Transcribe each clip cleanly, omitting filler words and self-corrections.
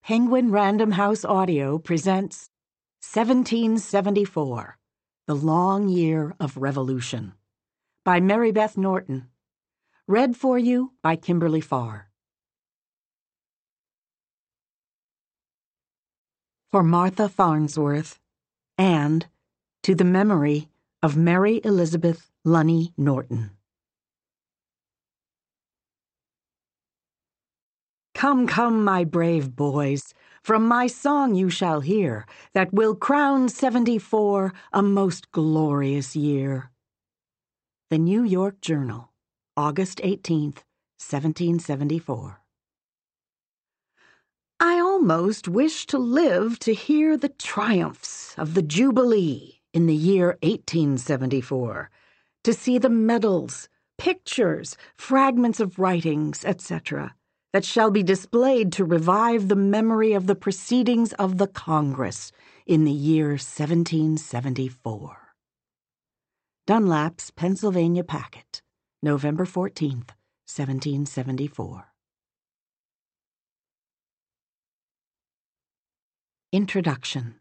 Penguin Random House Audio presents 1774, The Long Year of Revolution, by Mary Beth Norton. Read for you by Kimberly Farr. For Martha Farnsworth, and to the memory of Mary Elizabeth Lunny Norton. Come, come, my brave boys, from my song you shall hear, that will crown 74 a most glorious year. The New York Journal, August 18th, 1774. I almost wish to live to hear the triumphs of the Jubilee in the year 1874, to see the medals, pictures, fragments of writings, etc., that shall be displayed to revive the memory of the proceedings of the Congress in the year 1774. Dunlap's Pennsylvania Packet, November 14th, 1774. Introduction.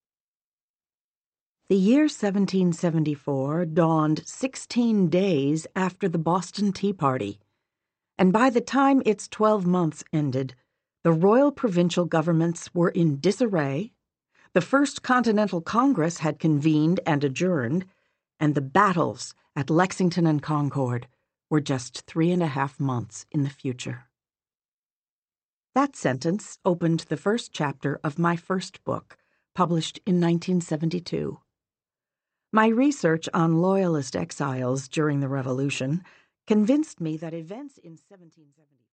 The year 1774 dawned 16 days after the Boston Tea Party, and by the time its 12 months ended, the royal provincial governments were in disarray, the First Continental Congress had convened and adjourned, and the battles at Lexington and Concord were just 3.5 months in the future. That sentence opened the first chapter of my first book, published in 1972. My research on Loyalist exiles during the Revolution convinced me that events in 1774